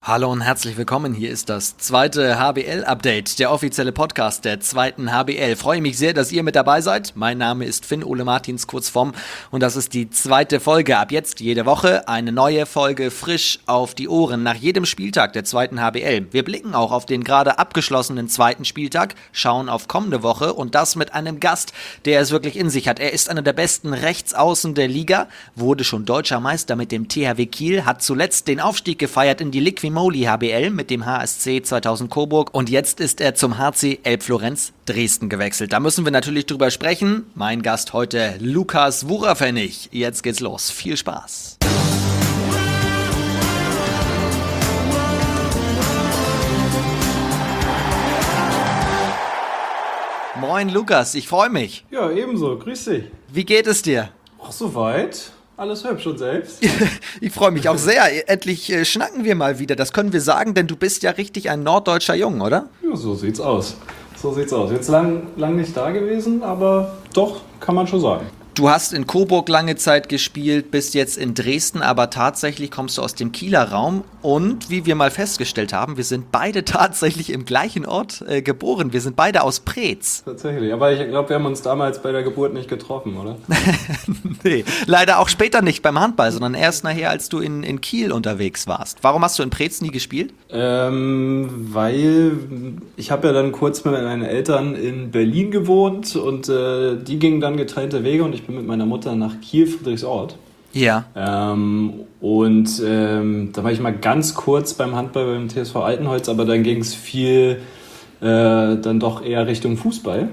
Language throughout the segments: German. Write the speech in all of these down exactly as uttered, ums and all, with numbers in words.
Hallo und herzlich willkommen. Hier ist das zweite H B L-Update, der offizielle Podcast der zweiten H B L. Freue mich sehr, dass ihr mit dabei seid. Mein Name ist Finn Ole Martins, kurz vorm, und das ist die zweite Folge. Ab jetzt jede Woche eine neue Folge frisch auf die Ohren nach jedem Spieltag der zweiten H B L. Wir blicken auch auf den gerade abgeschlossenen zweiten Spieltag, schauen auf kommende Woche und das mit einem Gast, der es wirklich in sich hat. Er ist einer der besten Rechtsaußen der Liga, wurde schon deutscher Meister mit dem T H W Kiel, hat zuletzt den Aufstieg gefeiert in die Liquimoli H B L mit dem H S C zweitausend Coburg und jetzt ist er zum H C Elbflorenz Dresden gewechselt. Da müssen wir natürlich drüber sprechen. Mein Gast heute, Lukas Wucherpfennig. Jetzt geht's los. Viel Spaß. Moin Lukas, ich freue mich. Ja, ebenso. Grüß dich. Wie geht es dir? Ach, soweit. Alles hübsch und selbst? Ich freue mich auch sehr. Endlich äh, schnacken wir mal wieder. Das können wir sagen, denn du bist ja richtig ein norddeutscher Jung, oder? Ja, so sieht's aus. So sieht's aus. Jetzt lang, lang nicht da gewesen, aber doch, kann man schon sagen. Du hast in Coburg lange Zeit gespielt, bist jetzt in Dresden, aber tatsächlich kommst du aus dem Kieler Raum. Und wie wir mal festgestellt haben, wir sind beide tatsächlich im gleichen Ort äh, geboren. Wir sind beide aus Preetz. Tatsächlich, aber ich glaube, wir haben uns damals bei der Geburt nicht getroffen, oder? Nee, leider auch später nicht beim Handball, sondern erst nachher, als du in, in Kiel unterwegs warst. Warum hast du in Preetz nie gespielt? Ähm, weil ich habe ja dann kurz mit meinen Eltern in Berlin gewohnt und äh, die gingen dann getrennte Wege und ich bin mit meiner Mutter nach Kiel, Friedrichsort. Ja. Ähm, und ähm, da war ich mal ganz kurz beim Handball beim T S V Altenholz, aber dann ging es viel äh, dann doch eher Richtung Fußball.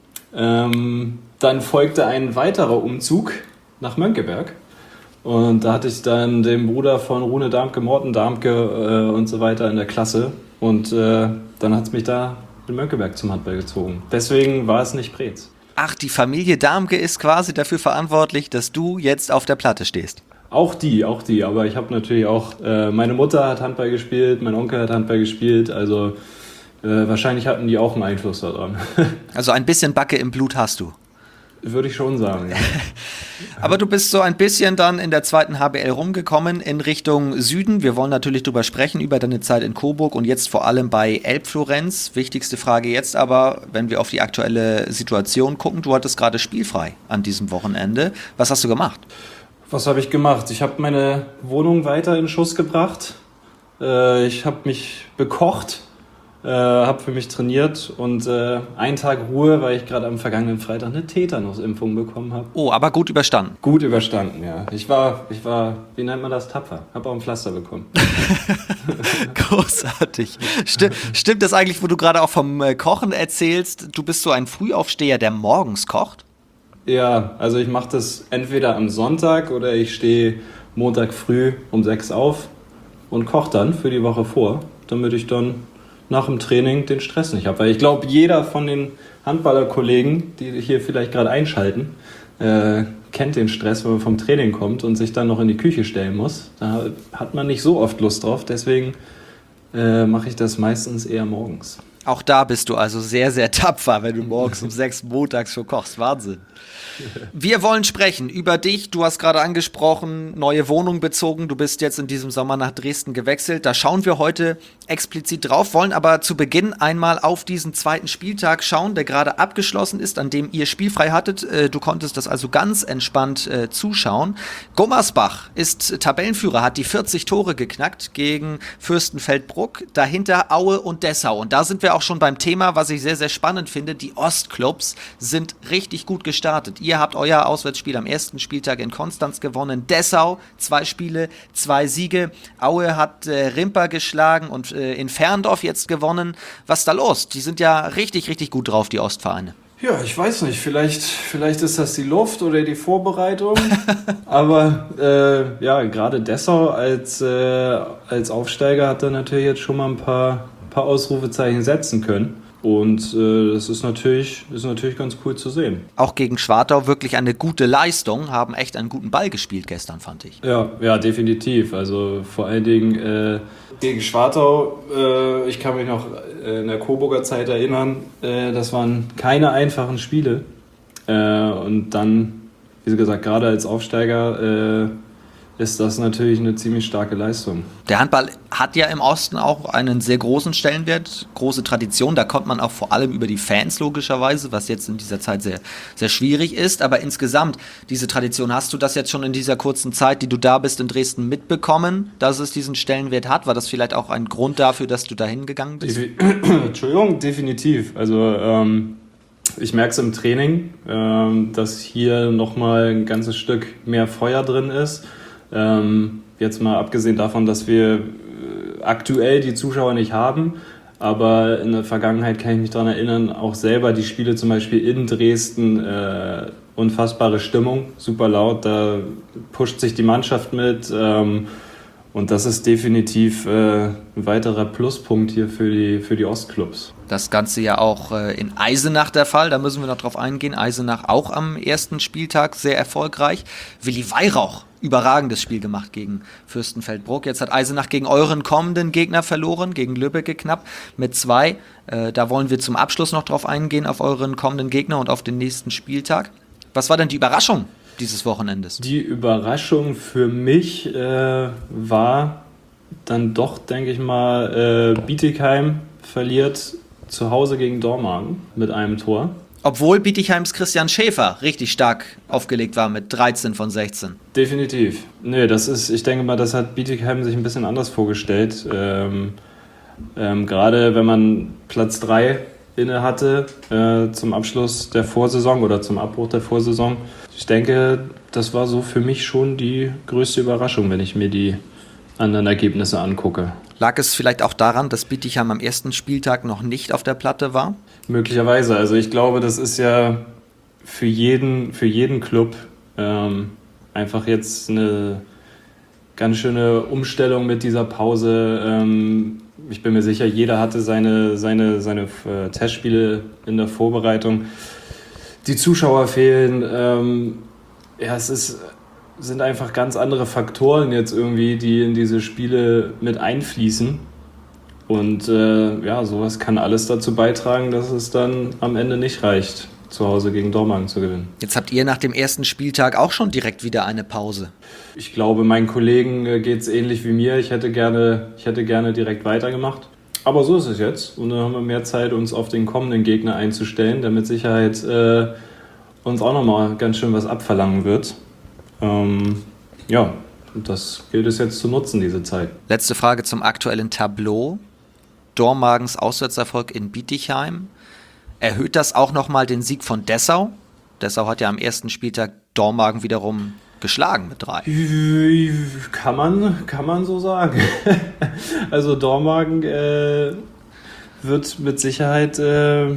Ähm, dann folgte ein weiterer Umzug nach Mönckeberg. Und da hatte ich dann den Bruder von Rune Darmke, Morten Darmke äh, und so weiter in der Klasse. Und äh, dann hat es mich da in Mönckeberg zum Handball gezogen. Deswegen war es nicht Preetz. Ach, die Familie Darmke ist quasi dafür verantwortlich, dass du jetzt auf der Platte stehst. Auch die, auch die. Aber ich habe natürlich auch, äh, meine Mutter hat Handball gespielt, mein Onkel hat Handball gespielt. Also äh, wahrscheinlich hatten die auch einen Einfluss daran. Also ein bisschen Backe im Blut hast du. Würde ich schon sagen, ja. Aber du bist so ein bisschen dann in der zweiten H B L rumgekommen in Richtung Süden. Wir wollen natürlich drüber sprechen, über deine Zeit in Coburg und jetzt vor allem bei Elbflorenz. Wichtigste Frage jetzt aber, wenn wir auf die aktuelle Situation gucken. Du hattest gerade spielfrei an diesem Wochenende. Was hast du gemacht? Was habe ich gemacht? Ich habe meine Wohnung weiter in Schuss gebracht. Äh, ich habe mich bekocht. Äh, habe für mich trainiert und äh, einen Tag Ruhe, weil ich gerade am vergangenen Freitag eine Tetanus-Impfung bekommen habe. Oh, aber gut überstanden. Gut überstanden, ja. Ich war, ich war, wie nennt man das, tapfer. Habe auch ein Pflaster bekommen. Großartig. Stimmt, stimmt das eigentlich, wo du gerade auch vom äh, Kochen erzählst? Du bist so ein Frühaufsteher, der morgens kocht? Ja, also ich mache das entweder am Sonntag oder ich stehe Montag früh um sechs auf und koche dann für die Woche vor, damit ich dann nach dem Training den Stress nicht habe. Weil ich glaube, jeder von den Handballerkollegen, die hier vielleicht gerade einschalten, äh, kennt den Stress, wenn man vom Training kommt und sich dann noch in die Küche stellen muss. Da hat man nicht so oft Lust drauf, deswegen äh, mache ich das meistens eher morgens. Auch da bist du also sehr, sehr tapfer, wenn du morgens um sechs montags schon kochst. Wahnsinn. Wir wollen sprechen über dich. Du hast gerade angesprochen, neue Wohnung bezogen. Du bist jetzt in diesem Sommer nach Dresden gewechselt. Da schauen wir heute explizit drauf, wollen aber zu Beginn einmal auf diesen zweiten Spieltag schauen, der gerade abgeschlossen ist, an dem ihr spielfrei hattet. Du konntest das also ganz entspannt äh, zuschauen. Gummersbach ist Tabellenführer, hat die vierzig Tore geknackt gegen Fürstenfeldbruck. Dahinter Aue und Dessau. Und da sind wir auch schon beim Thema, was ich sehr, sehr spannend finde. Die Ostclubs sind richtig gut gestartet. Ihr habt euer Auswärtsspiel am ersten Spieltag in Konstanz gewonnen. Dessau, zwei Spiele, zwei Siege. Aue hat äh, Rimper geschlagen und äh, in Ferndorf jetzt gewonnen. Was ist da los? Die sind ja richtig, richtig gut drauf, die Ostvereine. Ja, ich weiß nicht. Vielleicht, vielleicht ist das die Luft oder die Vorbereitung. Aber äh, ja, gerade Dessau als, äh, als Aufsteiger hat er natürlich jetzt schon mal ein paar, paar Ausrufezeichen setzen können. Und äh, das ist natürlich, ist natürlich ganz cool zu sehen. Auch gegen Schwartau wirklich eine gute Leistung, haben echt einen guten Ball gespielt gestern, fand ich. Ja, ja, definitiv. Also vor allen Dingen äh, gegen Schwartau, äh, ich kann mich noch äh, in der Coburger Zeit erinnern, äh, das waren keine einfachen Spiele. Äh, und dann, wie gesagt, gerade als Aufsteiger äh, ist das natürlich eine ziemlich starke Leistung. Der Handball hat ja im Osten auch einen sehr großen Stellenwert, große Tradition. Da kommt man auch vor allem über die Fans logischerweise, was jetzt in dieser Zeit sehr, sehr schwierig ist. Aber insgesamt, diese Tradition, hast du das jetzt schon in dieser kurzen Zeit, die du da bist in Dresden, mitbekommen, dass es diesen Stellenwert hat? War das vielleicht auch ein Grund dafür, dass du da hingegangen bist? Defi- Entschuldigung, definitiv. Also ähm, ich merke es im Training, ähm, dass hier nochmal ein ganzes Stück mehr Feuer drin ist. Ähm, jetzt mal abgesehen davon, dass wir äh, aktuell die Zuschauer nicht haben, aber in der Vergangenheit kann ich mich daran erinnern, auch selber die Spiele zum Beispiel in Dresden, äh, unfassbare Stimmung, super laut, da pusht sich die Mannschaft mit ähm, und das ist definitiv äh, ein weiterer Pluspunkt hier für die, für die Ostclubs. Das Ganze ja auch äh, in Eisenach der Fall, da müssen wir noch drauf eingehen. Eisenach auch am ersten Spieltag sehr erfolgreich. Willi Weihrauch, überragendes Spiel gemacht gegen Fürstenfeldbruck. Jetzt hat Eisenach gegen euren kommenden Gegner verloren, gegen Lübbecke knapp mit zwei. Äh, da wollen wir zum Abschluss noch drauf eingehen, auf euren kommenden Gegner und auf den nächsten Spieltag. Was war denn die Überraschung dieses Wochenendes? Die Überraschung für mich äh, war dann doch, denke ich mal, äh, Bietigheim verliert zu Hause gegen Dormagen mit einem Tor. Obwohl Bietigheims Christian Schäfer richtig stark aufgelegt war mit dreizehn von sechzehn. Definitiv. Nee, das ist, ich denke mal, das hat Bietigheim sich ein bisschen anders vorgestellt. Ähm, ähm, gerade wenn man Platz drei inne hatte äh, zum Abschluss der Vorsaison oder zum Abbruch der Vorsaison. Ich denke, das war so für mich schon die größte Überraschung, wenn ich mir die anderen Ergebnisse angucke. Lag es vielleicht auch daran, dass Bietigheim am ersten Spieltag noch nicht auf der Platte war? Möglicherweise. Also ich glaube, das ist ja für jeden, für jeden Club ähm, einfach jetzt eine ganz schöne Umstellung mit dieser Pause. Ähm, ich bin mir sicher, jeder hatte seine, seine, seine äh, Testspiele in der Vorbereitung. Die Zuschauer fehlen. Ähm, ja, es ist... sind einfach ganz andere Faktoren jetzt irgendwie, die in diese Spiele mit einfließen. Und äh, ja, sowas kann alles dazu beitragen, dass es dann am Ende nicht reicht, zu Hause gegen Dormagen zu gewinnen. Jetzt habt ihr nach dem ersten Spieltag auch schon direkt wieder eine Pause. Ich glaube, meinen Kollegen äh, geht es ähnlich wie mir. Ich hätte gerne, ich hätte gerne direkt weitergemacht. Aber so ist es jetzt. Und dann haben wir mehr Zeit, uns auf den kommenden Gegner einzustellen, der mit Sicherheit äh, uns auch nochmal ganz schön was abverlangen wird. Ähm, ja, und das gilt es jetzt zu nutzen, diese Zeit. Letzte Frage zum aktuellen Tableau. Dormagens Auswärtserfolg in Bietigheim. Erhöht das auch nochmal den Sieg von Dessau? Dessau hat ja am ersten Spieltag Dormagen wiederum geschlagen mit drei. Kann man, kann man so sagen. Also Dormagen äh, wird mit Sicherheit äh,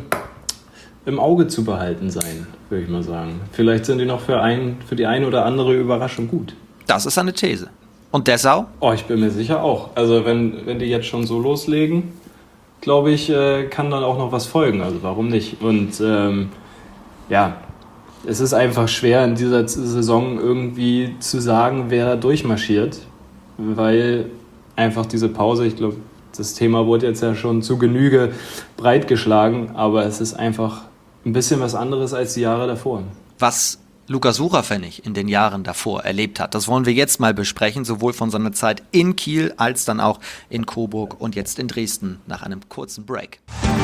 im Auge zu behalten sein, würde ich mal sagen. Vielleicht sind die noch für, ein, für die eine oder andere Überraschung gut. Das ist eine These. Und Dessau? Oh, ich bin mir sicher auch. Also wenn, wenn die jetzt schon so loslegen, glaube ich, äh, kann dann auch noch was folgen. Also warum nicht? Und ähm, ja, es ist einfach schwer in dieser Saison irgendwie zu sagen, wer durchmarschiert, weil einfach diese Pause, ich glaube, das Thema wurde jetzt ja schon zu Genüge breit geschlagen, aber es ist einfach ein bisschen was anderes als die Jahre davor. Was Lukas Sucherpfennig in den Jahren davor erlebt hat, das wollen wir jetzt mal besprechen, sowohl von seiner Zeit in Kiel als dann auch in Coburg und jetzt in Dresden nach einem kurzen Break.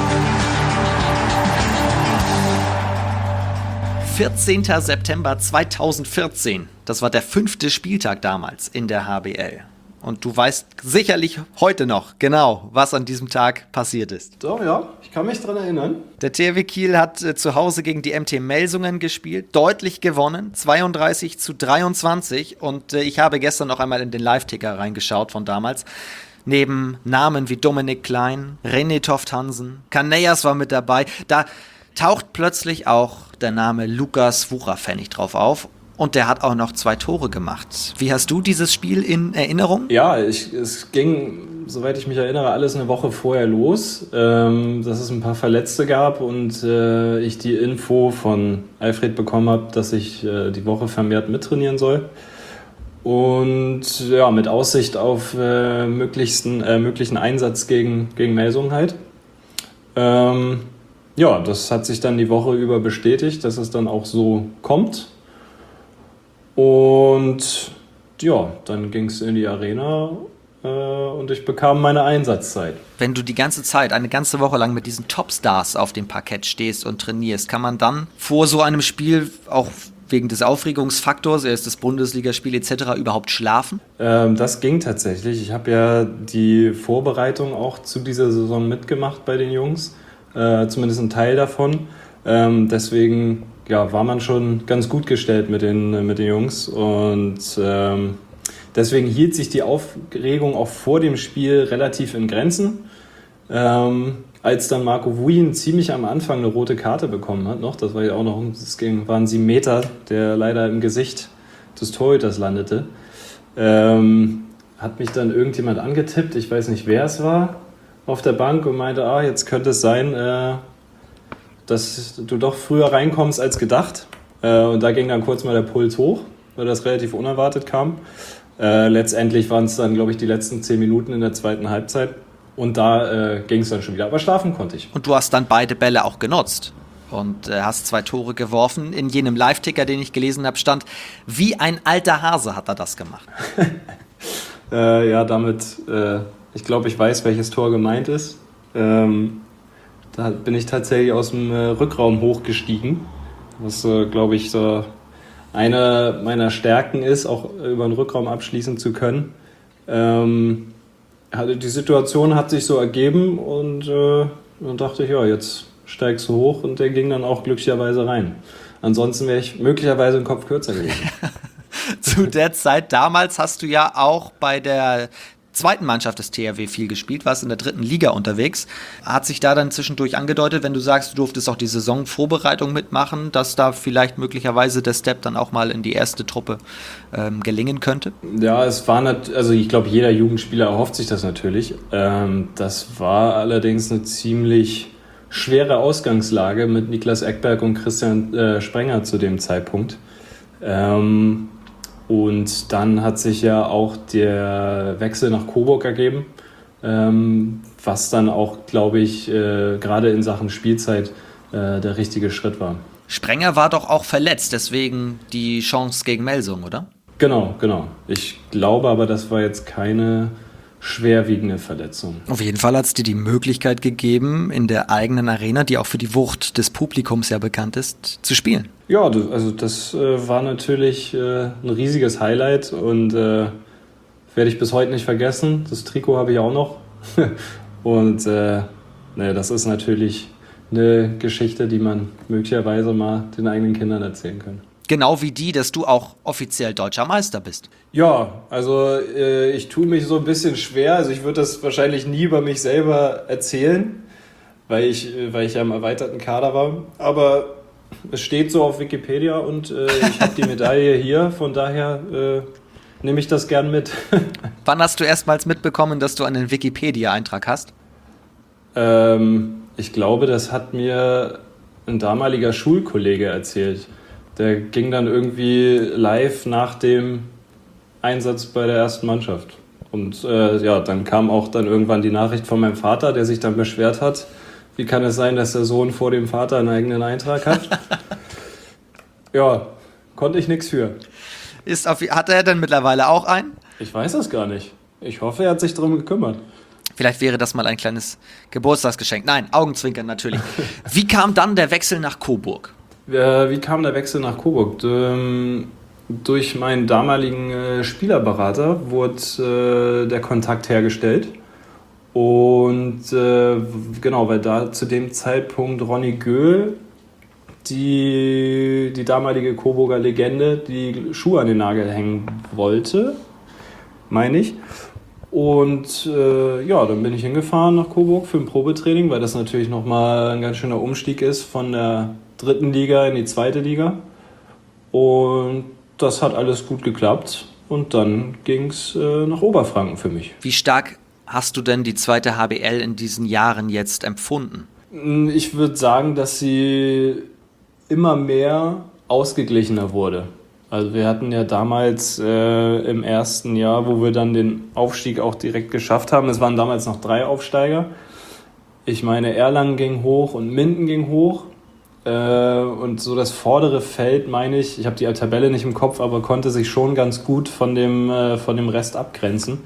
vierzehnter September zweitausendvierzehn, das war der fünfte Spieltag damals in der H B L. Und du weißt sicherlich heute noch genau, was an diesem Tag passiert ist. Doch, ja, ich kann mich dran erinnern. Der T H W Kiel hat äh, zu Hause gegen die M T Melsungen gespielt, deutlich gewonnen, zweiunddreißig zu dreiundzwanzig. Und äh, ich habe gestern noch einmal in den Live-Ticker reingeschaut von damals. Neben Namen wie Dominik Klein, René Toft-Hansen, Canellas war mit dabei. Da taucht plötzlich auch der Name Lukas Wucherpfennig drauf auf. Und der hat auch noch zwei Tore gemacht. Wie hast du dieses Spiel in Erinnerung? Ja, ich, es ging, soweit ich mich erinnere, alles eine Woche vorher los, ähm, dass es ein paar Verletzte gab und äh, ich die Info von Alfred bekommen habe, dass ich äh, die Woche vermehrt mittrainieren soll. Und ja, mit Aussicht auf äh, möglichsten, äh, möglichen Einsatz gegen, gegen Melsungen halt. Ähm, ja, das hat sich dann die Woche über bestätigt, dass es dann auch so kommt. Und ja, dann ging es in die Arena äh, und ich bekam meine Einsatzzeit. Wenn du die ganze Zeit, eine ganze Woche lang mit diesen Topstars auf dem Parkett stehst und trainierst, kann man dann vor so einem Spiel auch wegen des Aufregungsfaktors, erstes Bundesligaspiel et cetera, überhaupt schlafen? Ähm, das ging tatsächlich. Ich habe ja die Vorbereitung auch zu dieser Saison mitgemacht bei den Jungs, äh, zumindest ein Teil davon. Ähm, deswegen ja, war man schon ganz gut gestellt mit den, mit den Jungs und ähm, deswegen hielt sich die Aufregung auch vor dem Spiel relativ in Grenzen. Ähm, als dann Marco Vuyin ziemlich am Anfang eine rote Karte bekommen hat, noch, das war ja auch noch, das ging, waren sieben Meter, der leider im Gesicht des Torhüters landete, ähm, hat mich dann irgendjemand angetippt, ich weiß nicht, wer es war, auf der Bank und meinte, ah, jetzt könnte es sein, äh, dass du doch früher reinkommst als gedacht. Äh, und da ging dann kurz mal der Puls hoch, weil das relativ unerwartet kam. Äh, letztendlich waren es dann, glaube ich, die letzten zehn Minuten in der zweiten Halbzeit. Und da äh, ging es dann schon wieder, aber schlafen konnte ich. Und du hast dann beide Bälle auch genutzt und äh, hast zwei Tore geworfen. In jenem Live-Ticker, den ich gelesen habe, stand, wie ein alter Hase hat er das gemacht. äh, ja, damit, äh, ich glaube, ich weiß, welches Tor gemeint ist. Ähm, da bin ich tatsächlich aus dem äh, Rückraum hochgestiegen, was, äh, glaube ich, so eine meiner Stärken ist, auch über den Rückraum abschließen zu können. Ähm, Die Situation hat sich so ergeben und äh, dann dachte ich, ja, jetzt steigst du hoch und der ging dann auch glücklicherweise rein. Ansonsten wäre ich möglicherweise einen Kopf kürzer gewesen. Zu der Zeit damals hast du ja auch bei der zweiten Mannschaft des T H W viel gespielt, warst in der dritten Liga unterwegs. Hat sich da dann zwischendurch angedeutet, wenn du sagst, du durftest auch die Saisonvorbereitung mitmachen, dass da vielleicht möglicherweise der Step dann auch mal in die erste Truppe ähm, gelingen könnte? Ja, es war nicht, also ich glaube, jeder Jugendspieler erhofft sich das natürlich. Ähm, das war allerdings eine ziemlich schwere Ausgangslage mit Niklas Ekberg und Christian äh, Sprenger zu dem Zeitpunkt. Ähm, Und dann hat sich ja auch der Wechsel nach Coburg ergeben, ähm, was dann auch, glaube ich, äh, gerade in Sachen Spielzeit äh, der richtige Schritt war. Sprenger war doch auch verletzt, deswegen die Chance gegen Melsung, oder? Genau, genau. Ich glaube aber, das war jetzt keine schwerwiegende Verletzung. Auf jeden Fall hat es dir die Möglichkeit gegeben, in der eigenen Arena, die auch für die Wucht des Publikums ja bekannt ist, zu spielen. Ja, also das äh, war natürlich äh, ein riesiges Highlight und äh, werde ich bis heute nicht vergessen. Das Trikot habe ich auch noch. und äh, ne, das ist natürlich eine Geschichte, die man möglicherweise mal den eigenen Kindern erzählen kann. Genau wie die, dass du auch offiziell deutscher Meister bist. Ja, also äh, ich tue mich so ein bisschen schwer. Also ich würde das wahrscheinlich nie über mich selber erzählen, weil ich, äh, weil ich ja im erweiterten Kader war. Aber es steht so auf Wikipedia und äh, ich habe die Medaille hier. Von daher äh, nehme ich das gern mit. Wann hast du erstmals mitbekommen, dass du einen Wikipedia-Eintrag hast? Ähm, ich glaube, das hat mir ein damaliger Schulkollege erzählt. Der ging dann irgendwie live nach dem Einsatz bei der ersten Mannschaft. Und äh, ja, dann kam auch dann irgendwann die Nachricht von meinem Vater, der sich dann beschwert hat. Wie kann es sein, dass der Sohn vor dem Vater einen eigenen Eintrag hat? Ja, konnte ich nichts für. Ist auf, hat er denn mittlerweile auch einen? Ich weiß das gar nicht. Ich hoffe, er hat sich darum gekümmert. Vielleicht wäre das mal ein kleines Geburtstagsgeschenk. Nein, Augenzwinkern natürlich. Wie kam dann der Wechsel nach Coburg? Äh, wie kam der Wechsel nach Coburg? Ähm, durch meinen damaligen äh, Spielerberater wurde äh, der Kontakt hergestellt. Und äh, genau, weil da zu dem Zeitpunkt Ronny Göhl, die, die damalige Coburger Legende, die Schuhe an den Nagel hängen wollte, meine ich. Und äh, ja, dann bin ich hingefahren nach Coburg für ein Probetraining, weil das natürlich nochmal ein ganz schöner Umstieg ist von der dritten Liga in die zweite Liga. Und das hat alles gut geklappt. Und dann ging es äh, nach Oberfranken für mich. Wie stark hast du denn die zweite H B L in diesen Jahren jetzt empfunden? Ich würde sagen, dass sie immer mehr ausgeglichener wurde. Also wir hatten ja damals äh, im ersten Jahr, wo wir dann den Aufstieg auch direkt geschafft haben, es waren damals noch drei Aufsteiger. Ich meine, Erlangen ging hoch und Minden ging hoch. Äh, und so das vordere Feld, meine ich, ich habe die Tabelle nicht im Kopf, aber konnte sich schon ganz gut von dem, äh, von dem Rest abgrenzen.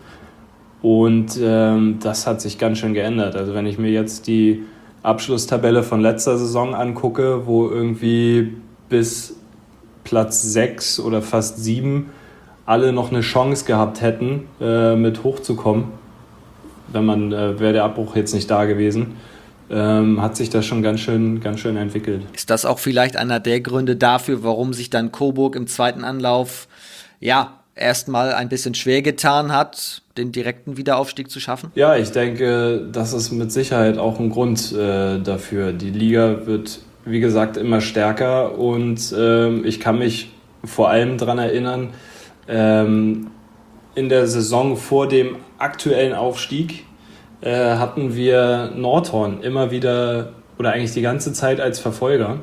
Und ähm, das hat sich ganz schön geändert. Also wenn ich mir jetzt die Abschlusstabelle von letzter Saison angucke, wo irgendwie bis Platz sechs oder fast sieben alle noch eine Chance gehabt hätten, äh, mit hochzukommen, wenn man, äh, wäre der Abbruch jetzt nicht da gewesen, ähm, hat sich das schon ganz schön, ganz schön entwickelt. Ist das auch vielleicht einer der Gründe dafür, warum sich dann Coburg im zweiten Anlauf, ja, erstmal ein bisschen schwer getan hat, den direkten Wiederaufstieg zu schaffen? Ja, ich denke, das ist mit Sicherheit auch ein Grund äh, dafür. Die Liga wird, wie gesagt, immer stärker und ähm, ich kann mich vor allem daran erinnern, ähm, in der Saison vor dem aktuellen Aufstieg äh, hatten wir Nordhorn immer wieder oder eigentlich die ganze Zeit als Verfolger.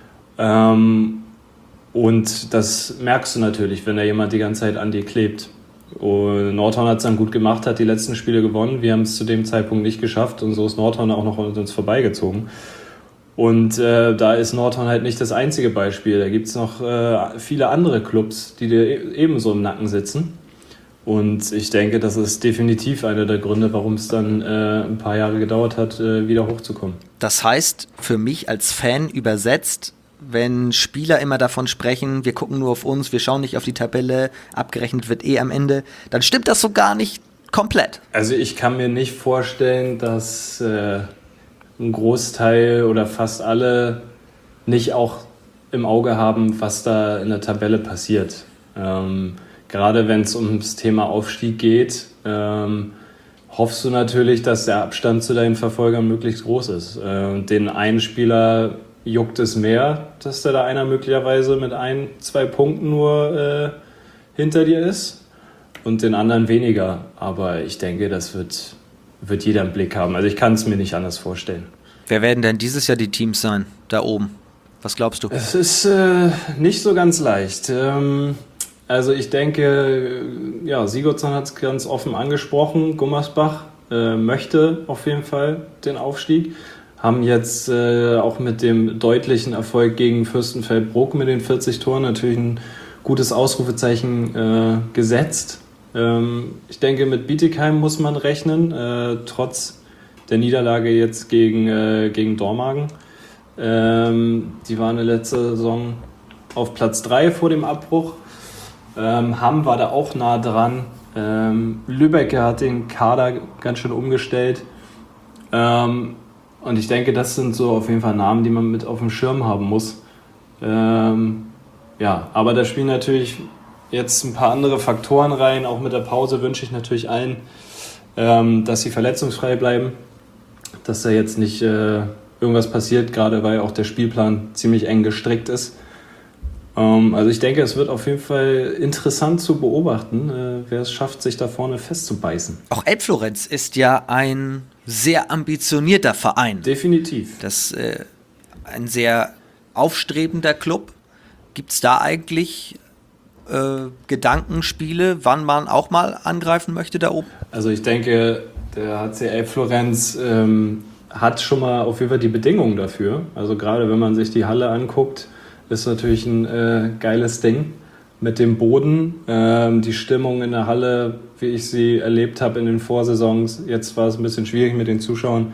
Ähm, und das merkst du natürlich, wenn da jemand die ganze Zeit an dir klebt. Und Nordhorn hat es dann gut gemacht, hat die letzten Spiele gewonnen. Wir haben es zu dem Zeitpunkt nicht geschafft und so ist Nordhorn auch noch an uns vorbeigezogen. Und äh, da ist Nordhorn halt nicht das einzige Beispiel. Da gibt es noch äh, viele andere Clubs, die dir ebenso im Nacken sitzen. Und ich denke, das ist definitiv einer der Gründe, warum es dann äh, ein paar Jahre gedauert hat, äh, wieder hochzukommen. Das heißt, für mich als Fan übersetzt, wenn Spieler immer davon sprechen, wir gucken nur auf uns, wir schauen nicht auf die Tabelle, abgerechnet wird eh am Ende, dann stimmt das so gar nicht komplett. Also ich kann mir nicht vorstellen, dass äh, ein Großteil oder fast alle nicht auch im Auge haben, was da in der Tabelle passiert. Ähm, Gerade wenn es ums Thema Aufstieg geht, ähm, hoffst du natürlich, dass der Abstand zu deinen Verfolgern möglichst groß ist. Äh, und den einen Spieler juckt es mehr, dass da, da einer möglicherweise mit ein, zwei Punkten nur äh, hinter dir ist und den anderen weniger. Aber ich denke, das wird, wird jeder im Blick haben. Also ich kann es mir nicht anders vorstellen. Wer werden denn dieses Jahr die Teams sein, da oben? Was glaubst du? Es ist äh, nicht so ganz leicht. Ähm, Also ich denke, ja, Sigurdsson hat es ganz offen angesprochen, Gummersbach äh, möchte auf jeden Fall den Aufstieg, haben jetzt äh, auch mit dem deutlichen Erfolg gegen Fürstenfeldbruck mit den vierzig Toren natürlich ein gutes Ausrufezeichen äh, gesetzt. Ähm, ich denke, mit Bietigheim muss man rechnen, äh, trotz der Niederlage jetzt gegen, äh, gegen Dormagen. Ähm, die waren in der letzten Saison auf Platz drei vor dem Abbruch. Ähm, Hamm war da auch nah dran. Ähm, Lübeck hat den Kader ganz schön umgestellt. Ähm, und ich denke, das sind so auf jeden Fall Namen, die man mit auf dem Schirm haben muss. Ähm, ja, aber da spielen natürlich jetzt ein paar andere Faktoren rein. Auch mit der Pause wünsche ich natürlich allen, ähm, dass sie verletzungsfrei bleiben. Dass da jetzt nicht äh, irgendwas passiert, gerade weil auch der Spielplan ziemlich eng gestrickt ist. Also ich denke, es wird auf jeden Fall interessant zu beobachten, äh, wer es schafft, sich da vorne festzubeißen. Auch Elbflorenz ist ja ein sehr ambitionierter Verein. Definitiv. Das ist äh, ein sehr aufstrebender Club. Gibt es da eigentlich äh, Gedankenspiele, wann man auch mal angreifen möchte da oben? Also ich denke, der H C Elbflorenz ähm, hat schon mal auf jeden Fall die Bedingungen dafür. Also gerade wenn man sich die Halle anguckt, ist natürlich ein äh, geiles Ding mit dem Boden. Ähm, die Stimmung in der Halle, wie ich sie erlebt habe in den Vorsaisons, jetzt war es ein bisschen schwierig mit den Zuschauern.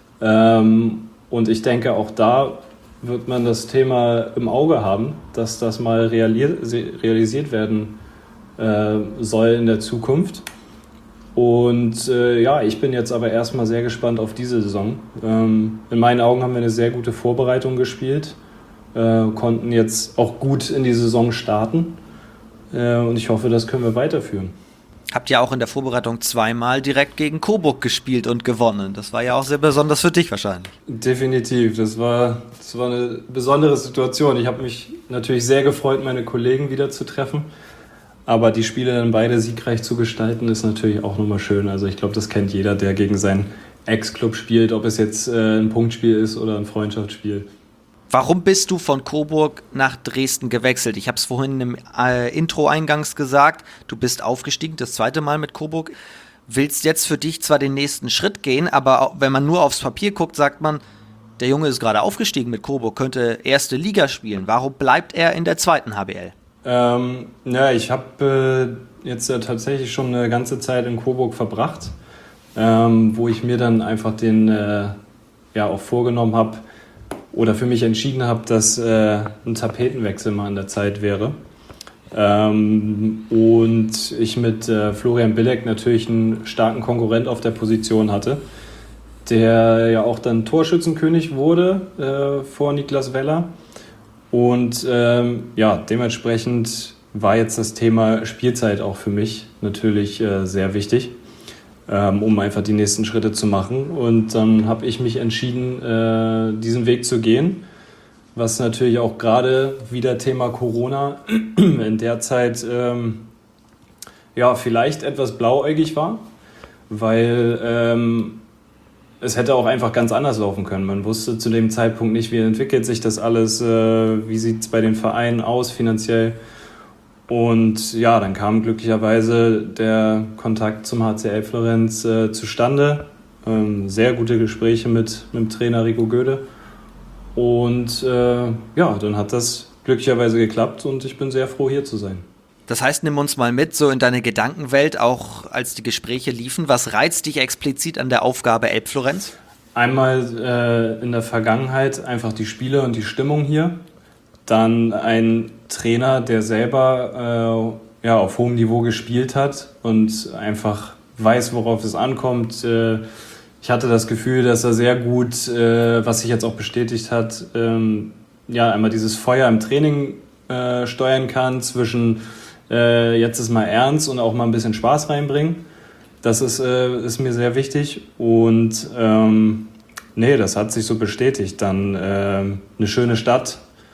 Ähm, und ich denke, auch da wird man das Thema im Auge haben, dass das mal realisiert, realisiert werden äh, soll in der Zukunft. Und äh, ja, ich bin jetzt aber erstmal sehr gespannt auf diese Saison. Ähm, in meinen Augen haben wir eine sehr gute Vorbereitung gespielt. Äh, konnten jetzt auch gut in die Saison starten äh, und ich hoffe, das können wir weiterführen. Habt ihr auch in der Vorbereitung zweimal direkt gegen Coburg gespielt und gewonnen. Das war ja auch sehr besonders für dich wahrscheinlich. Definitiv, das war, das war eine besondere Situation. Ich habe mich natürlich sehr gefreut, meine Kollegen wieder zu treffen, aber die Spiele dann beide siegreich zu gestalten, ist natürlich auch nochmal schön. Also ich glaube, das kennt jeder, der gegen seinen Ex-Club spielt, ob es jetzt äh, ein Punktspiel ist oder ein Freundschaftsspiel. Warum bist du von Coburg nach Dresden gewechselt? Ich habe es vorhin im äh, Intro eingangs gesagt, du bist aufgestiegen, das zweite Mal mit Coburg. Willst jetzt für dich zwar den nächsten Schritt gehen, aber auch, wenn man nur aufs Papier guckt, sagt man, Der Junge ist gerade aufgestiegen mit Coburg, könnte erste Liga spielen. Warum bleibt er in der zweiten H B L? Ähm, ja, ich habe äh, jetzt äh, tatsächlich schon eine ganze Zeit in Coburg verbracht, ähm, wo ich mir dann einfach den äh, ja auch vorgenommen habe oder für mich entschieden habe, dass äh, ein Tapetenwechsel mal an der Zeit wäre. Ähm, und ich mit äh, Florian Billeck natürlich einen starken Konkurrent auf der Position hatte, der ja auch dann Torschützenkönig wurde äh, vor Niklas Weller. Und ähm, ja, dementsprechend war jetzt das Thema Spielzeit auch für mich natürlich äh, sehr wichtig, ähm, um einfach die nächsten Schritte zu machen. Und dann habe ich mich entschieden, äh, diesen Weg zu gehen, was natürlich auch gerade wieder Thema Corona in der Zeit ähm, ja, vielleicht etwas blauäugig war, weil ähm, es hätte auch einfach ganz anders laufen können. Man wusste zu dem Zeitpunkt nicht, wie entwickelt sich das alles, äh, wie sieht es bei den Vereinen aus finanziell. Und ja, dann kam glücklicherweise der Kontakt zum H C Elbflorenz äh, zustande. Ähm, sehr gute Gespräche mit, mit dem Trainer Rico Göde. Und äh, ja, dann hat das glücklicherweise geklappt und ich bin sehr froh, hier zu sein. Das heißt, nimm uns mal mit, so in deine Gedankenwelt, auch als die Gespräche liefen. Was reizt dich explizit an der Aufgabe Elbflorenz? Einmal äh, in der Vergangenheit einfach die Spiele und die Stimmung hier. Dann ein Trainer, der selber äh, ja, auf hohem Niveau gespielt hat und einfach weiß, worauf es ankommt. Äh, ich hatte das Gefühl, dass er sehr gut, äh, was sich jetzt auch bestätigt hat, ähm, ja, einmal dieses Feuer im Training äh, steuern kann zwischen Äh, jetzt ist mal ernst und auch mal ein bisschen Spaß reinbringen. Das ist, äh, ist mir sehr wichtig und ähm, nee, das hat sich so bestätigt. Dann äh, eine schöne Stadt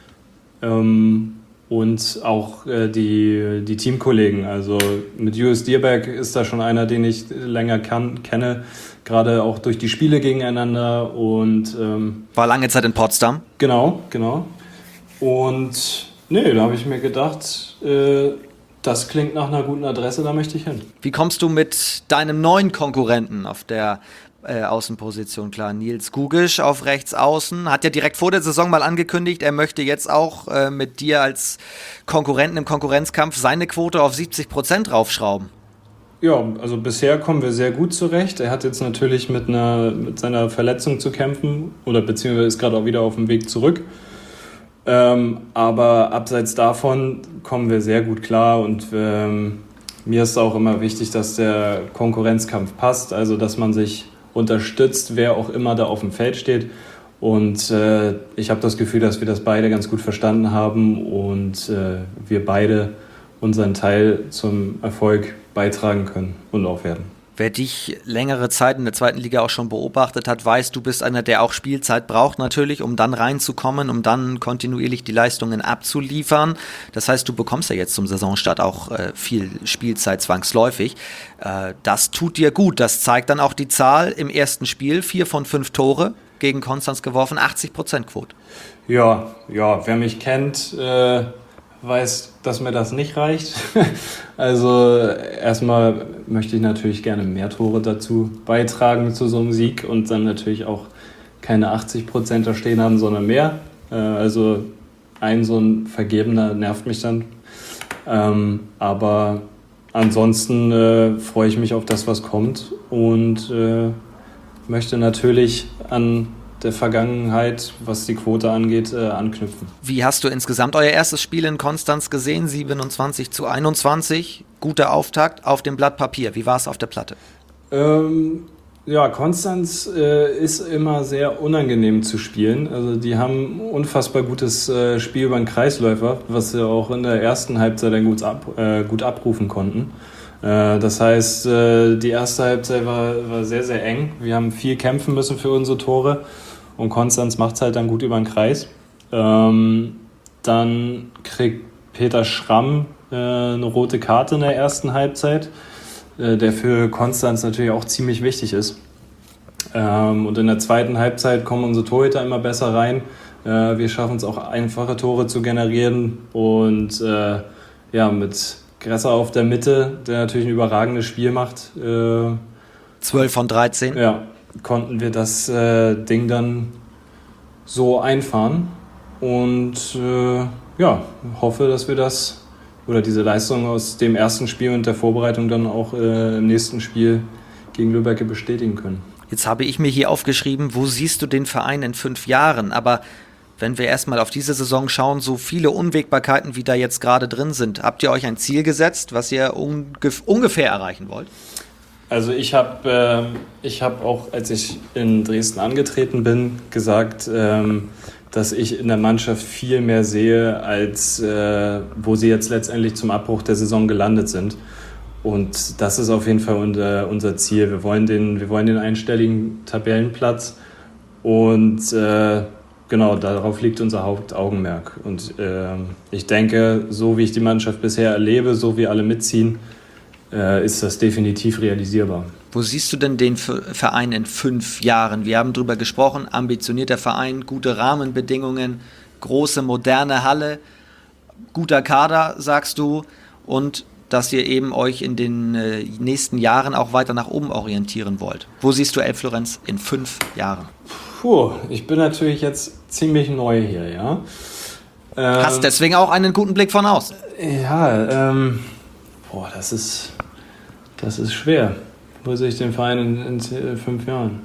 ähm, und auch äh, die, die Teamkollegen. Also mit Julius Dierberg ist da schon einer, den ich länger kann, kenne, gerade auch durch die Spiele gegeneinander. Und ähm, war lange Zeit in Potsdam? Genau, genau. Und nee, da habe ich mir gedacht, äh, das klingt nach einer guten Adresse, da möchte ich hin. Wie kommst du mit deinem neuen Konkurrenten auf der äh, Außenposition klar? Nils Gugisch auf rechts außen, hat ja direkt vor der Saison mal angekündigt, er möchte jetzt auch äh, mit dir als Konkurrenten im Konkurrenzkampf seine Quote auf siebzig Prozent raufschrauben. Ja, also bisher kommen wir sehr gut zurecht. Er hat jetzt natürlich mit, einer, mit seiner Verletzung zu kämpfen oder beziehungsweise ist gerade auch wieder auf dem Weg zurück. Ähm, aber abseits davon kommen wir sehr gut klar und ähm, mir ist auch immer wichtig, dass der Konkurrenzkampf passt, also dass man sich unterstützt, wer auch immer da auf dem Feld steht. Und äh, ich habe das Gefühl, dass wir das beide ganz gut verstanden haben und äh, wir beide unseren Teil zum Erfolg beitragen können und auch werden. Wer dich längere Zeit in der zweiten Liga auch schon beobachtet hat, weiß, du bist einer, der auch Spielzeit braucht natürlich, um dann reinzukommen, um dann kontinuierlich die Leistungen abzuliefern. Das heißt, du bekommst ja jetzt zum Saisonstart auch äh, viel Spielzeit zwangsläufig. Äh, das tut dir gut. Das zeigt dann auch die Zahl im ersten Spiel. Vier von fünf Tore gegen Konstanz geworfen, achtzig Prozent Quote. Ja, ja, wer mich kennt, äh weiß, dass mir das nicht reicht. Also erstmal möchte ich natürlich gerne mehr Tore dazu beitragen zu so einem Sieg und dann natürlich auch keine achtzig Prozent da stehen haben, sondern mehr. Also ein so ein Vergebener nervt mich dann. Aber ansonsten äh, freue ich mich auf das, was kommt und äh, möchte natürlich an der Vergangenheit, was die Quote angeht, äh, anknüpfen. Wie hast du insgesamt euer erstes Spiel in Konstanz gesehen? siebenundzwanzig zu einundzwanzig. Guter Auftakt auf dem Blatt Papier. Wie war es auf der Platte? Ähm, ja, Konstanz äh, ist immer sehr unangenehm zu spielen. Also die haben ein unfassbar gutes äh, Spiel über den Kreisläufer, was sie auch in der ersten Halbzeit dann gut, ab, äh, gut abrufen konnten. Äh, das heißt, äh, die erste Halbzeit war, war sehr, sehr eng. Wir haben viel kämpfen müssen für unsere Tore. Und Konstanz macht es halt dann gut über den Kreis. Ähm, dann kriegt Peter Schramm äh, eine rote Karte in der ersten Halbzeit, äh, der für Konstanz natürlich auch ziemlich wichtig ist. Ähm, und in der zweiten Halbzeit kommen unsere Torhüter immer besser rein. Äh, wir schaffen es auch, einfache Tore zu generieren. Und äh, ja, mit Gresser auf der Mitte, der natürlich ein überragendes Spiel macht. Äh, zwölf von dreizehn. Ja. Konnten wir das äh, Ding dann so einfahren. Und äh, ja, hoffe, dass wir das oder diese Leistung aus dem ersten Spiel und der Vorbereitung dann auch äh, im nächsten Spiel gegen Lübeck bestätigen können. Jetzt habe ich mir hier aufgeschrieben, wo siehst du den Verein in fünf Jahren? Aber wenn wir erstmal auf diese Saison schauen, so viele Unwägbarkeiten, wie da jetzt gerade drin sind, habt ihr euch ein Ziel gesetzt, was ihr ungef- ungefähr erreichen wollt? Also ich habe äh, ich hab auch, als ich in Dresden angetreten bin, gesagt, ähm, dass ich in der Mannschaft viel mehr sehe, als äh, wo sie jetzt letztendlich zum Abbruch der Saison gelandet sind. Und das ist auf jeden Fall unser, unser Ziel. Wir wollen den, wir wollen den einstelligen Tabellenplatz und äh, genau, darauf liegt unser Hauptaugenmerk. Und äh, ich denke, so wie ich die Mannschaft bisher erlebe, so wie alle mitziehen, äh, ist das definitiv realisierbar. Wo siehst du denn den Verein in fünf Jahren? Wir haben darüber gesprochen, ambitionierter Verein, gute Rahmenbedingungen, große, moderne Halle, guter Kader, sagst du, und dass ihr eben euch in den äh, nächsten Jahren auch weiter nach oben orientieren wollt. Wo siehst du Elbflorenz in fünf Jahren? Puh, ich bin natürlich jetzt ziemlich neu hier, ja. Ähm, Hast deswegen auch einen guten Blick von außen. Ja, ähm, boah, das ist, das ist schwer. Wo sehe ich den Verein in, in, in fünf Jahren?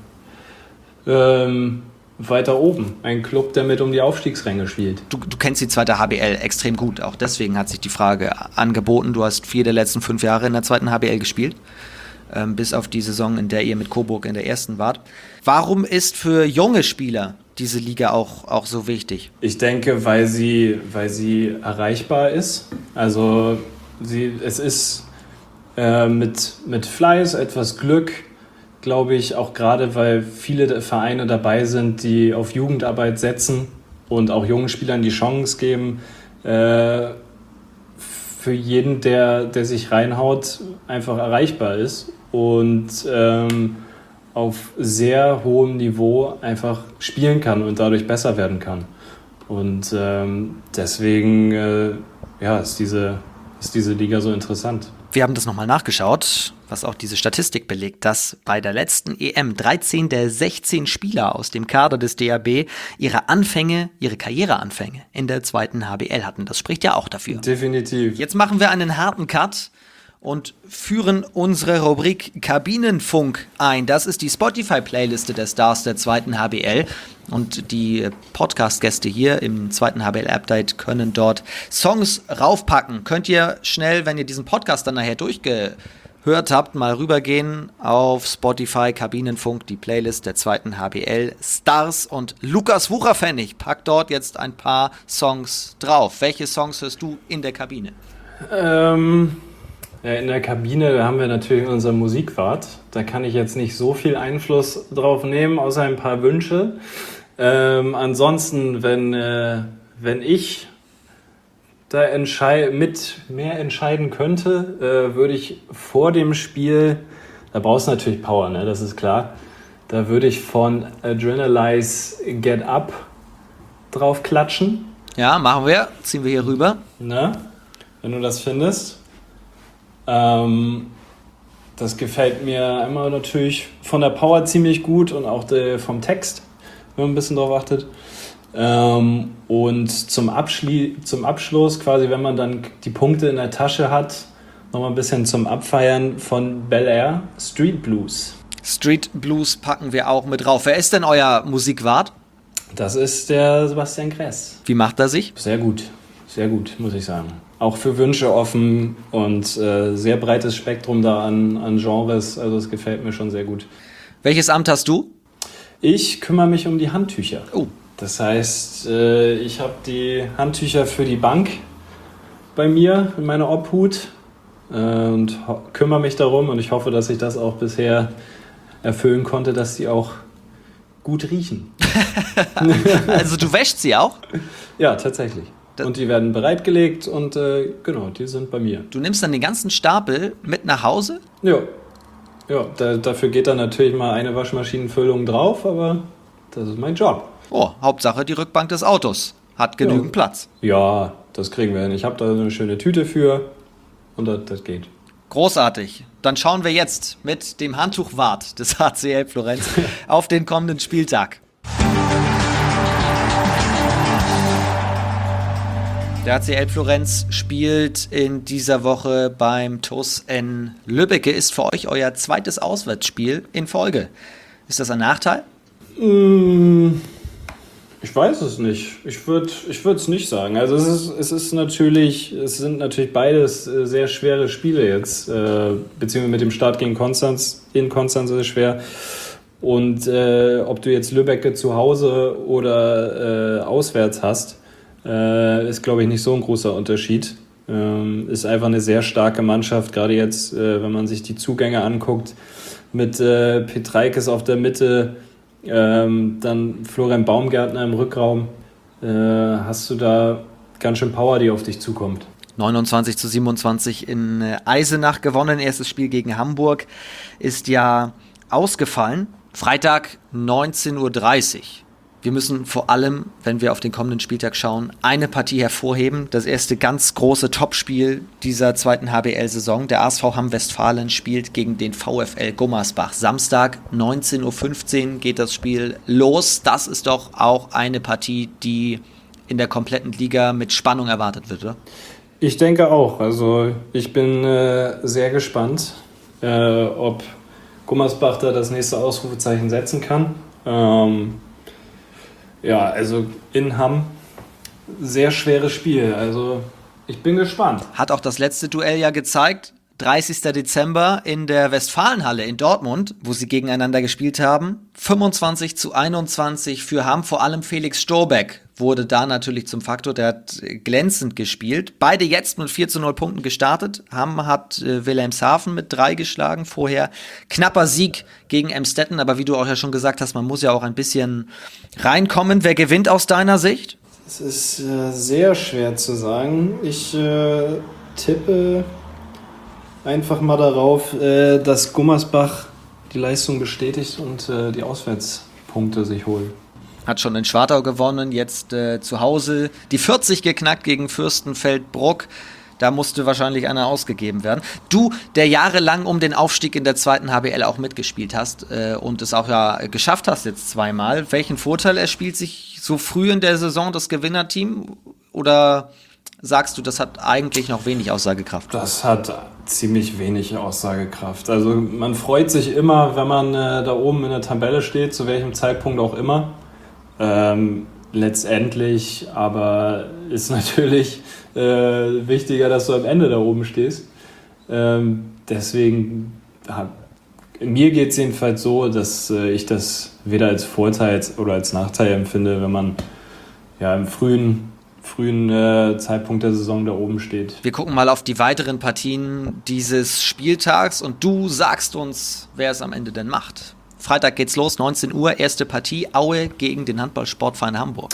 Ähm, weiter oben. Ein Club, der mit um die Aufstiegsränge spielt. Du, du kennst die zweite H B L extrem gut. Auch deswegen hat sich die Frage angeboten. Du hast vier der letzten fünf Jahre in der zweiten H B L gespielt. Ähm, bis auf die Saison, in der ihr mit Coburg in der ersten wart. Warum ist für junge Spieler diese Liga auch, auch so wichtig? Ich denke, weil sie, weil sie erreichbar ist. Also sie, es ist äh, mit, mit Fleiß, etwas Glück, glaube ich, auch gerade, weil viele Vereine dabei sind, die auf Jugendarbeit setzen und auch jungen Spielern die Chance geben, äh, für jeden, der, der sich reinhaut, einfach erreichbar ist und ähm, auf sehr hohem Niveau einfach spielen kann und dadurch besser werden kann. Und ähm, deswegen äh, ja, ist, diese, ist diese Liga so interessant. Wir haben das nochmal nachgeschaut, was auch diese Statistik belegt, dass bei der letzten E M dreizehn der sechzehn Spieler aus dem Kader des D A B ihre Anfänge, ihre Karriereanfänge in der zweiten H B L hatten. Das spricht ja auch dafür. Definitiv. Jetzt machen wir einen harten Cut und führen unsere Rubrik Kabinenfunk ein. Das ist die Spotify-Playliste der Stars der zweiten H B L. Und die Podcast-Gäste hier im zweiten H B L-Update können dort Songs raufpacken. Könnt ihr schnell, wenn ihr diesen Podcast dann nachher durchgehört habt, mal rübergehen auf Spotify, Kabinenfunk, die Playlist der zweiten H B L Stars. Und Lukas Wucherpfennig packt dort jetzt ein paar Songs drauf. Welche Songs hörst du in der Kabine? Ähm... Ja, in der Kabine, da haben wir natürlich unseren Musikwart. Da kann ich jetzt nicht so viel Einfluss drauf nehmen, außer ein paar Wünsche. Ähm, ansonsten, wenn, äh, wenn ich da entschei- mit mehr entscheiden könnte, äh, würde ich vor dem Spiel, da brauchst du natürlich Power, ne? Das ist klar, da würde ich von Adrenalize Get Up drauf klatschen. Ja, machen wir. Ziehen wir hier rüber. Ne? Wenn du das findest. Ähm, das gefällt mir einmal natürlich von der Power ziemlich gut und auch de, vom Text, wenn man ein bisschen drauf achtet. Ähm, und zum, Abschli- zum Abschluss, quasi wenn man dann die Punkte in der Tasche hat, nochmal ein bisschen zum Abfeiern von Bel Air, Street Blues. Street Blues packen wir auch mit drauf. Wer ist denn euer Musikwart? Das ist der Sebastian Kress. Wie macht er sich? Sehr gut, sehr gut, muss ich sagen. Auch für Wünsche offen und äh, sehr breites Spektrum da an, an Genres. Also es gefällt mir schon sehr gut. Welches Amt hast du? Ich kümmere mich um die Handtücher. Oh. Das heißt, äh, ich habe die Handtücher für die Bank bei mir in meiner Obhut äh, und ho- kümmere mich darum. Und ich hoffe, dass ich das auch bisher erfüllen konnte, dass sie auch gut riechen. Also du wäschst sie auch? Ja, tatsächlich. Und die werden bereitgelegt und äh, genau, die sind bei mir. Du nimmst dann den ganzen Stapel mit nach Hause? Ja, ja da, dafür geht dann natürlich mal eine Waschmaschinenfüllung drauf, aber das ist mein Job. Oh, Hauptsache die Rückbank des Autos hat genügend Ja. Platz. Ja, das kriegen wir hin. Ich habe da eine schöne Tüte für und das, das geht. Großartig. Dann schauen wir jetzt mit dem Handtuchwart des H C Elbflorenz auf den kommenden Spieltag. Der H C Elbflorenz spielt in dieser Woche beim T U S in Lübbecke. Ist für euch euer zweites Auswärtsspiel in Folge. Ist das ein Nachteil? Ich weiß es nicht. Ich würde ich es nicht sagen. Also es ist, es ist natürlich, es sind natürlich beides sehr schwere Spiele jetzt, äh, beziehungsweise mit dem Start gegen Konstanz in Konstanz ist es schwer. Und äh, ob du jetzt Lübbecke zu Hause oder äh, auswärts hast, äh, ist, glaube ich, nicht so ein großer Unterschied. Ähm, ist einfach eine sehr starke Mannschaft, gerade jetzt, äh, wenn man sich die Zugänge anguckt, mit äh, Petreikes auf der Mitte, ähm, dann Florian Baumgärtner im Rückraum, äh, hast du da ganz schön Power, die auf dich zukommt. neunundzwanzig zu siebenundzwanzig in Eisenach gewonnen. Erstes Spiel gegen Hamburg ist ja ausgefallen. Freitag neunzehn Uhr dreißig. Wir müssen vor allem, wenn wir auf den kommenden Spieltag schauen, eine Partie hervorheben. Das erste ganz große Topspiel dieser zweiten H B L-Saison. Der A S V Hamm-Westfalen spielt gegen den VfL Gummersbach. Samstag neunzehn Uhr fünfzehn geht das Spiel los. Das ist doch auch eine Partie, die in der kompletten Liga mit Spannung erwartet wird, oder? Ich denke auch. Also ich bin äh, sehr gespannt, äh, ob Gummersbach da das nächste Ausrufezeichen setzen kann. Ähm, Ja, also in Hamm, sehr schweres Spiel. Also ich bin gespannt. Hat auch das letzte Duell ja gezeigt. dreißigster Dezember in der Westfalenhalle in Dortmund, wo sie gegeneinander gespielt haben. fünfundzwanzig zu einundzwanzig für Hamm. Vor allem Felix Storbeck wurde da natürlich zum Faktor. Der hat glänzend gespielt. Beide jetzt mit vier zu null Punkten gestartet. Hamm hat äh, Wilhelmshaven mit drei geschlagen. Vorher knapper Sieg gegen Emstetten. Aber wie du auch ja schon gesagt hast, man muss ja auch ein bisschen reinkommen. Wer gewinnt aus deiner Sicht? Es ist äh, sehr schwer zu sagen. Ich äh, tippe einfach mal darauf, äh, dass Gummersbach die Leistung bestätigt und äh, die Auswärtspunkte sich holen. Hat schon in Schwartau gewonnen, jetzt äh, zu Hause die vierzig geknackt gegen Fürstenfeldbruck. Da musste wahrscheinlich einer ausgegeben werden. Du, der jahrelang um den Aufstieg in der zweiten H B L auch mitgespielt hast äh, und es auch ja geschafft hast jetzt zweimal. Welchen Vorteil erspielt sich so früh in der Saison das Gewinnerteam? Oder sagst du, das hat eigentlich noch wenig Aussagekraft? Das hat ziemlich wenig Aussagekraft. Also man freut sich immer, wenn man äh, da oben in der Tabelle steht, zu welchem Zeitpunkt auch immer. Ähm, letztendlich aber ist natürlich äh, wichtiger, dass du am Ende da oben stehst. Ähm, deswegen, ja, mir geht es jedenfalls so, dass äh, ich das weder als Vorteil oder als Nachteil empfinde, wenn man ja im frühen frühen äh, Zeitpunkt der Saison da oben steht. Wir gucken mal auf die weiteren Partien dieses Spieltags und du sagst uns, wer es am Ende denn macht. Freitag geht's los, neunzehn Uhr, erste Partie, Aue gegen den Handballsportverein Hamburg.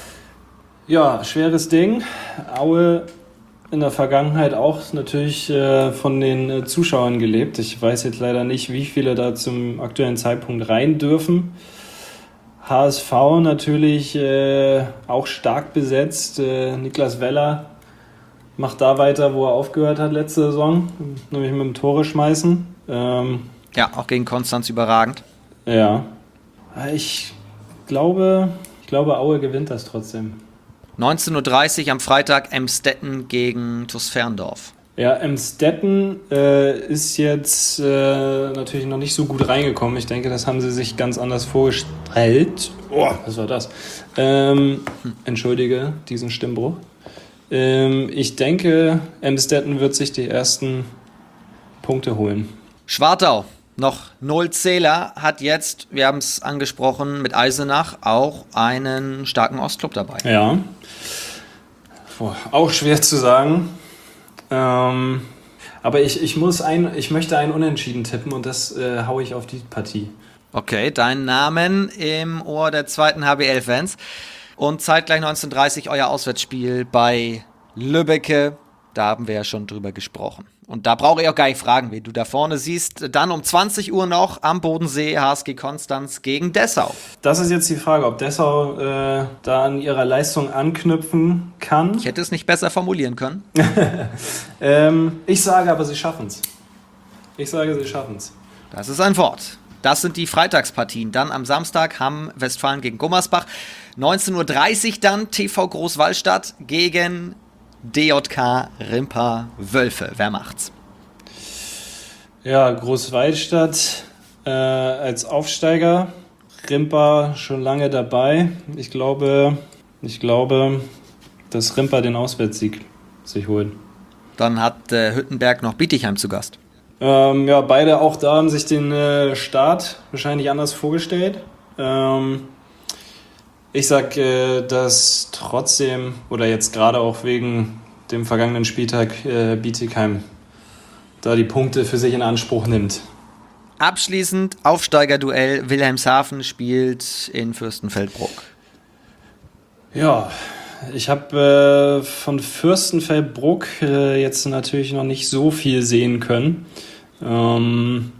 Ja, schweres Ding. Aue in der Vergangenheit auch natürlich äh, von den äh, Zuschauern gelebt. Ich weiß jetzt leider nicht, wie viele da zum aktuellen Zeitpunkt rein dürfen. H S V natürlich äh, auch stark besetzt. Äh, Niklas Weller macht da weiter, wo er aufgehört hat letzte Saison, nämlich mit dem Tore schmeißen. Ähm, ja, auch gegen Konstanz überragend. Ja, ich glaube, ich glaube, Aue gewinnt das trotzdem. neunzehn Uhr dreißig am Freitag Emstetten gegen T U S Ferndorf. Ja, Emstetten äh, ist jetzt äh, natürlich noch nicht so gut reingekommen. Ich denke, das haben sie sich ganz anders vorgestellt. Oh, was war das? Ähm, hm. Entschuldige diesen Stimmbruch. Ähm, ich denke, Emstetten wird sich die ersten Punkte holen. Schwartau, noch null Zähler, hat jetzt, wir haben es angesprochen, mit Eisenach auch einen starken Ostklub dabei. Ja, Boah, auch schwer zu sagen. Ähm, aber ich, ich, muss ein, ich möchte einen Unentschieden tippen und das äh, haue ich auf die Partie. Okay, deinen Namen im Ohr der zweiten H B L-Fans. Und zeitgleich neunzehn Uhr dreißig euer Auswärtsspiel bei Lübbecke. Da haben wir ja schon drüber gesprochen. Und da brauche ich auch gar nicht fragen, wie du da vorne siehst. Dann um zwanzig Uhr noch am Bodensee H S G Konstanz gegen Dessau. Das ist jetzt die Frage, ob Dessau äh, da an ihrer Leistung anknüpfen kann. Ich hätte es nicht besser formulieren können. ähm, ich sage aber, sie schaffen es. Ich sage, sie schaffen es. Das ist ein Wort. Das sind die Freitagspartien. Dann am Samstag Hamm Westfalen gegen Gummersbach. neunzehn Uhr dreißig dann T V Großwallstadt gegen D J K Rimpa Wölfe. Wer macht's? Ja, Großwaldstadt äh, als Aufsteiger. Rimpa schon lange dabei. Ich glaube, ich glaube, dass Rimpa den Auswärtssieg sich holt. Dann hat äh, Hüttenberg noch Bietigheim zu Gast. Ähm, ja, beide auch da haben sich den äh, Start wahrscheinlich anders vorgestellt. Ähm, ich sag, äh, dass trotzdem, oder jetzt gerade auch wegen dem vergangenen Spieltag, äh, Bietigheim da die Punkte für sich in Anspruch nimmt. Abschließend Aufsteigerduell. Wilhelmshaven spielt in Fürstenfeldbruck. Ja, ich habe äh, von Fürstenfeldbruck äh, jetzt natürlich noch nicht so viel sehen können. Ähm,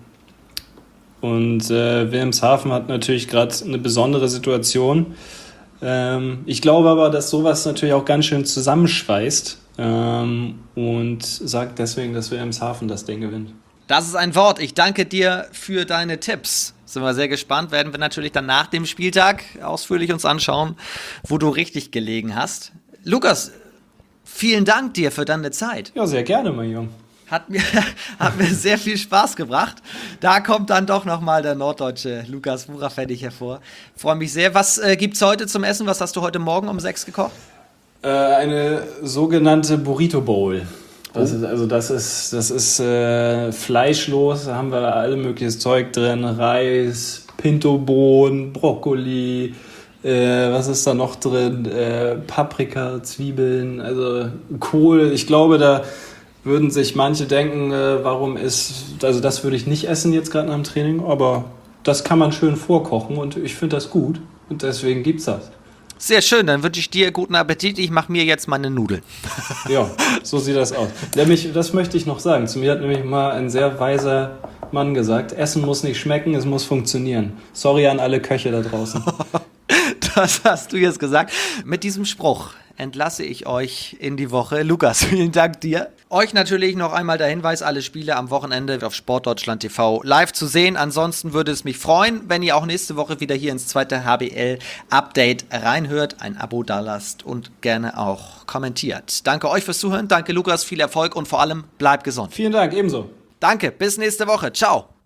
und äh, Wilhelmshaven hat natürlich gerade eine besondere Situation. Ähm, ich glaube aber, dass sowas natürlich auch ganz schön zusammenschweißt ähm, und sage deswegen, dass Wilhelmshaven das Ding gewinnt. Das ist ein Wort. Ich danke dir für deine Tipps. Sind wir sehr gespannt. Werden wir natürlich dann nach dem Spieltag ausführlich uns anschauen, wo du richtig gelegen hast. Lukas, vielen Dank dir für deine Zeit. Ja, sehr gerne, mein Junge. Hat mir, hat mir sehr viel Spaß gebracht. Da kommt dann doch nochmal der norddeutsche Lukas Wurafennig hervor. Freue mich sehr. Was äh, gibt's heute zum Essen? Was hast du heute Morgen um sechs gekocht? Äh, eine sogenannte Burrito Bowl. Das ist, also das ist, das ist äh, fleischlos, da haben wir alle mögliches Zeug drin, Reis, Pintobohnen, Brokkoli, äh, was ist da noch drin, äh, Paprika, Zwiebeln, also Kohl. Ich glaube, da würden sich manche denken, äh, warum ist, also das würde ich nicht essen jetzt gerade nach dem Training, aber das kann man schön vorkochen und ich finde das gut und deswegen gibt's das. Sehr schön, dann wünsche ich dir guten Appetit. Ich mache mir jetzt meine Nudeln. Ja, so sieht das aus. Nämlich, das möchte ich noch sagen. Zu mir hat nämlich mal ein sehr weiser Mann gesagt, Essen muss nicht schmecken, es muss funktionieren. Sorry an alle Köche da draußen. Das hast du jetzt gesagt. Mit diesem Spruch entlasse ich euch in die Woche. Lukas, vielen Dank dir. Euch natürlich noch einmal der Hinweis, alle Spiele am Wochenende auf Sportdeutschland T V live zu sehen. Ansonsten würde es mich freuen, wenn ihr auch nächste Woche wieder hier ins zweite H B L-Update reinhört, ein Abo dalasst und gerne auch kommentiert. Danke euch fürs Zuhören, danke Lukas, viel Erfolg und vor allem bleibt gesund. Vielen Dank, ebenso. Danke, bis nächste Woche. Ciao.